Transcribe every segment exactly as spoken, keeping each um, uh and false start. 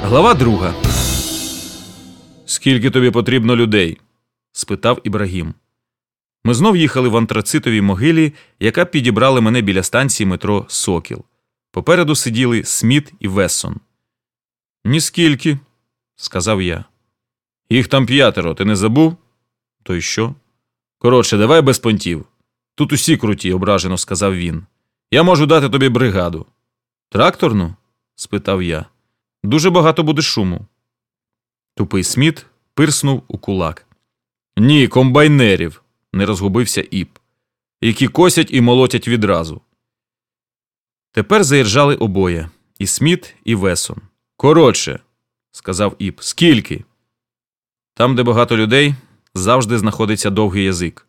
Глава друга. «Скільки тобі потрібно людей?» – спитав Ібрагім. Ми знов їхали в антрацитовій могилі, яка підібрала мене біля станції метро «Сокіл». Попереду сиділи Сміт і Вессон. «Ніскільки», – сказав я. «Їх там п'ятеро, ти не забув?» «То й що?» «Коротше, давай без понтів. Тут усі круті», – ображено сказав він. «Я можу дати тобі бригаду». «Тракторну?» – спитав я. «Дуже багато буде шуму». Тупий Сміт пирснув у кулак. «Ні, комбайнерів», – не розгубився Іп, «які косять і молотять відразу». Тепер заіржали обоє – і Сміт, і Вессон. «Коротше», – сказав Іп, – «скільки?» Там, де багато людей, завжди знаходиться довгий язик.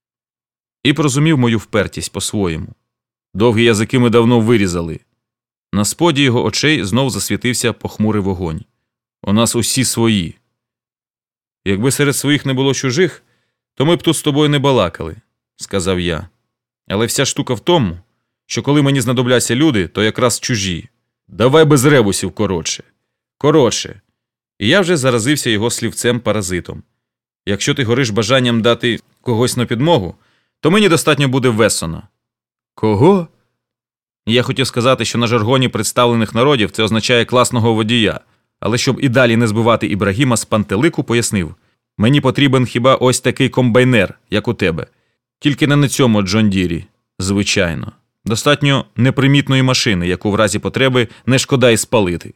Іп розумів мою впертість по-своєму. Довгі язики ми давно вирізали. На споді його очей знов засвітився похмурий вогонь. «У нас усі свої. Якби серед своїх не було чужих, то ми б тут з тобою не балакали», – сказав я. «Але вся штука в тому, що коли мені знадобляться люди, то якраз чужі. Давай без ребусів, коротше. Коротше». І я вже заразився його слівцем-паразитом. «Якщо ти гориш бажанням дати когось на підмогу, то мені достатньо буде Вессона». «Кого?» Я хотів сказати, що на жаргоні представлених народів це означає класного водія, але щоб і далі не збивати Ібрагіма з пантелику, пояснив: «Мені потрібен хіба ось такий комбайнер, як у тебе. Тільки не на цьому Джон Дірі, звичайно. Достатньо непримітної машини, яку в разі потреби не шкода і спалити».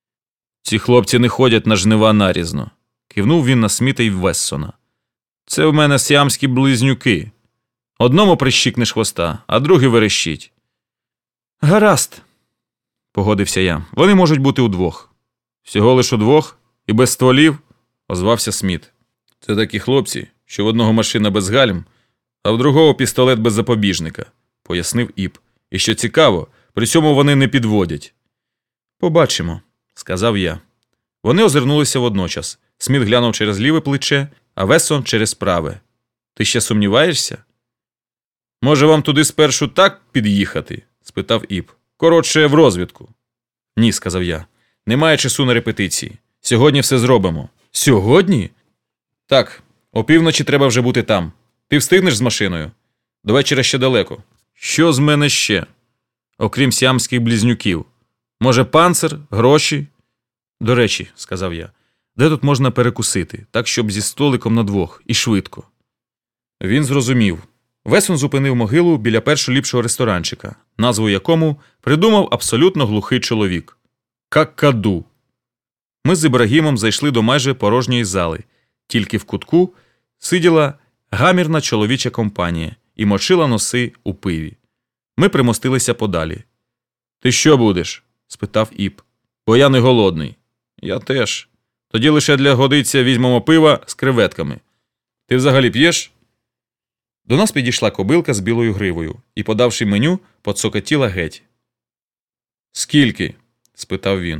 «Ці хлопці не ходять на жнива нарізно», – кивнув він на Сміта і Вессона. «Це в мене сіамські близнюки. Одному прищикнеш хвоста, а другий верещить». «Гаразд», – погодився я. «Вони можуть бути удвох». «Всього лиш удвох? І без стволів?» – озвався Сміт. «Це такі хлопці, що в одного машина без гальм, а в другого пістолет без запобіжника», – пояснив Іп. «І що цікаво, при цьому вони не підводять». «Побачимо», – сказав я. Вони озирнулися водночас. Сміт глянув через ліве плече, а Вессон через праве. «Ти ще сумніваєшся?» «Може, вам туди спершу так під'їхати?» – спитав Іп. «Коротше, в розвідку». «Ні», – сказав я. «Немає часу на репетиції. Сьогодні все зробимо». «Сьогодні?» «Так. Опівночі треба вже бути там. Ти встигнеш з машиною? До вечора ще далеко». «Що з мене ще? Окрім сіамських близнюків? Може, панцир? Гроші?» «До речі», – сказав я, – «де тут можна перекусити, так, щоб зі столиком на двох, і швидко?» Він зрозумів. Вессон зупинив могилу біля першого ліпшого ресторанчика, назву якому придумав абсолютно глухий чоловік – «Какаду». Ми з Ібрагімом зайшли до майже порожньої зали. Тільки в кутку сиділа гамірна чоловіча компанія і мочила носи у пиві. Ми примостилися подалі. «Ти що будеш?» – спитав Іп. «Бо я не голодний». «Я теж. Тоді лише для годиця візьмемо пива з креветками. Ти взагалі п'єш?» До нас підійшла кобилка з білою гривою і, подавши меню, поцокотіла геть. «Скільки?» – спитав він.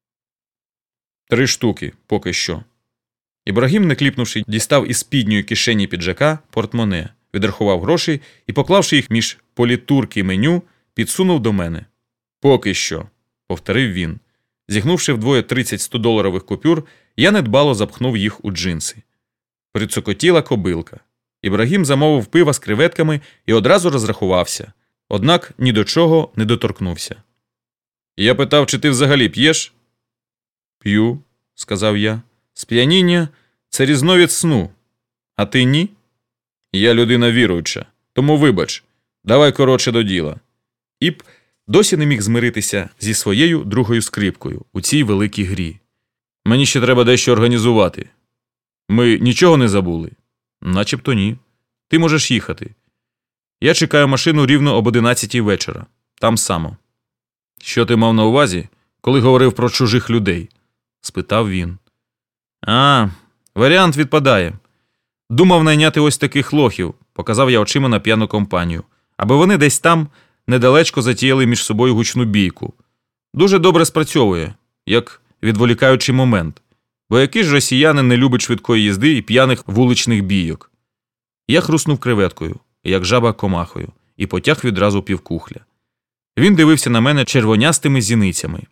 «Три штуки, поки що». Ібрагім, не кліпнувши, дістав із спідньої кишені піджака портмоне, відрахував гроші і, поклавши їх між політурки меню, підсунув до мене. «Поки що», – повторив він. Зігнувши вдвоє тридцять стодоларових купюр, я недбало запхнув їх у джинси. Прицокотіла кобилка. Ібрагім замовив пива з креветками і одразу розрахувався, однак ні до чого не доторкнувся. Я питав, чи ти взагалі п'єш? «П'ю», – сказав я. «Сп'яніння – це різновид сну. А ти ні?» «Я людина віруюча, тому вибач. Давай коротше до діла». Іп досі не міг змиритися зі своєю другою скрипкою у цій великій грі. «Мені ще треба дещо організувати. Ми нічого не забули?» «Начебто ні. Ти можеш їхати. Я чекаю машину рівно об одинадцятій вечора. Там само». «Що ти мав на увазі, коли говорив про чужих людей?» – спитав він. «А, варіант відпадає. Думав найняти ось таких лохів», – показав я очима на п'яну компанію, «аби вони десь там недалечко затіяли між собою гучну бійку. Дуже добре спрацьовує, як відволікаючий момент. Бо який ж росіянин не любить швидкої їзди і п'яних вуличних бійок?» Я хруснув креветкою, як жаба комахою, і потяг відразу півкухля. Він дивився на мене червонястими зіницями.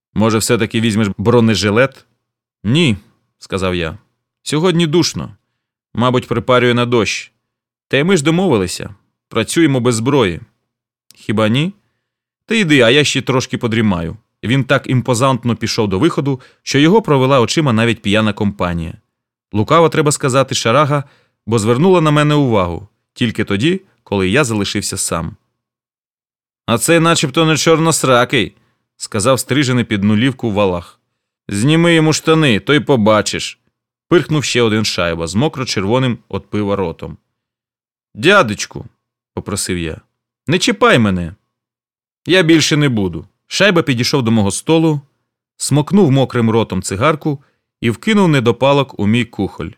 Може, все-таки візьмеш бронежилет? Ні, сказав я. Сьогодні душно. Мабуть, припарює на дощ. Та й ми ж домовилися. Працюємо без зброї. Хіба ні? Ти йди, а я ще трошки подрімаю. Він так імпозантно пішов до виходу, що його провела очима навіть п'яна компанія. Лукаво, треба сказати, шарага, бо звернула на мене увагу. Тільки тоді, коли я залишився сам. «А цей начебто не чорносракий», – сказав стрижений під нулівку Валах. «Зніми йому штани, то й побачиш», – пирхнув ще один Шайба з мокро-червоним от пива ротом. «Дядечку», – попросив я, – «не чіпай мене. Я більше не буду». Шайба підійшов до мого столу, смокнув мокрим ротом цигарку і вкинув недопалок у мій кухоль.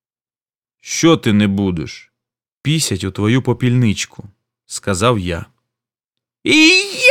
«Що ти не будеш?» «Пісять у твою попільничку», – сказав я. «І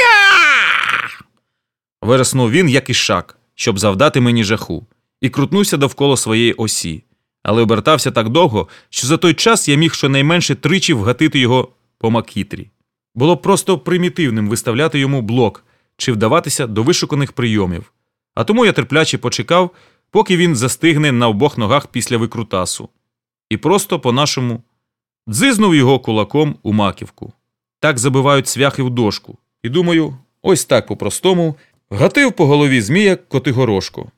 я!» Вириснув він, як ішак, щоб завдати мені жаху, і крутнувся довкола своєї осі, але обертався так довго, що за той час я міг щонайменше тричі вгатити його по макітрі. Було просто примітивним виставляти йому блок чи вдаватися до вишуканих прийомів, а тому я терпляче почекав, поки він застигне на обох ногах після викрутасу, і просто по-нашому дзизнув його кулаком у маківку. Так забивають цвяхи в дошку. І думаю, ось так по-простому гатив по голові змія Котигорошко,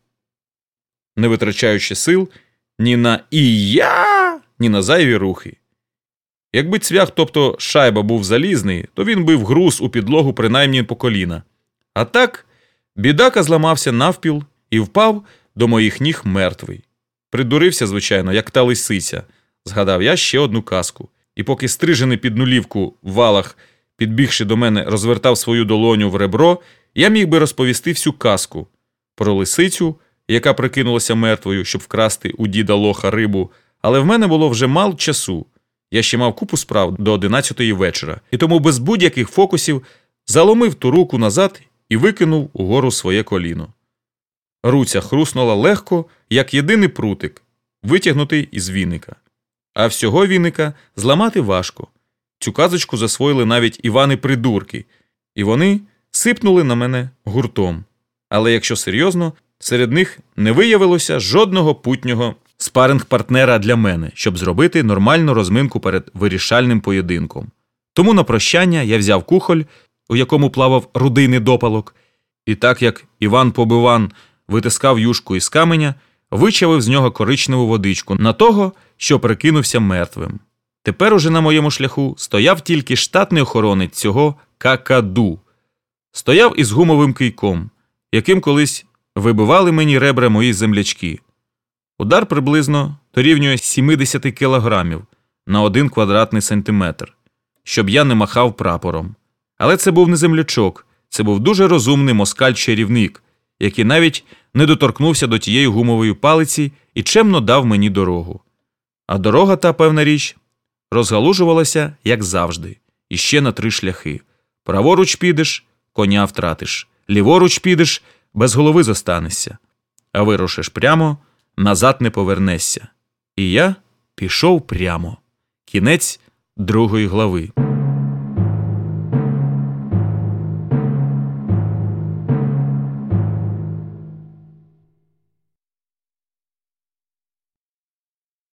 не витрачаючи сил ні на «і-я», ні на зайві рухи. Якби цвях, тобто Шайба, був залізний, то він би вгруз у підлогу принаймні по коліна. А так, бідака зламався навпіл і впав до моїх ніг мертвий. Придурився, звичайно, як та лисиця. Згадав я ще одну казку. І поки стрижений під нулівку Валах, підбігши до мене, розвертав свою долоню в ребро, я міг би розповісти всю казку про лисицю, яка прикинулася мертвою, щоб вкрасти у діда Лоха рибу, але в мене було вже мало часу. Я ще мав купу справ до одинадцятої вечора, і тому без будь-яких фокусів заломив ту руку назад і викинув угору своє коліно. Руця хруснула легко, як єдиний прутик, витягнутий із віника. А всього віника зламати важко. Цю казочку засвоїли навіть Івани-придурки, і вони сипнули на мене гуртом. Але якщо серйозно, серед них не виявилося жодного путнього спаринг-партнера для мене, щоб зробити нормальну розминку перед вирішальним поєдинком. Тому на прощання я взяв кухоль, у якому плавав рудий недопалок, і так як Іван-побиван витискав юшку із каменя, вичавив з нього коричневу водичку на того, що прикинувся мертвим. Тепер уже на моєму шляху стояв тільки штатний охоронець цього какаду. Стояв із гумовим кийком, яким колись вибивали мені ребра мої землячки. Удар приблизно дорівнює сімдесят кілограмів на один квадратний сантиметр, щоб я не махав прапором. Але це був не землячок, це був дуже розумний москаль-чарівник, який навіть не доторкнувся до тієї гумової палиці і чемно дав мені дорогу. А дорога та, певна річ, розгалужувалася, як завжди, іще на три шляхи. Праворуч підеш – коня втратиш, ліворуч підеш – без голови зостанешся, а вирушиш прямо – назад не повернешся. І я пішов прямо. Кінець другої глави.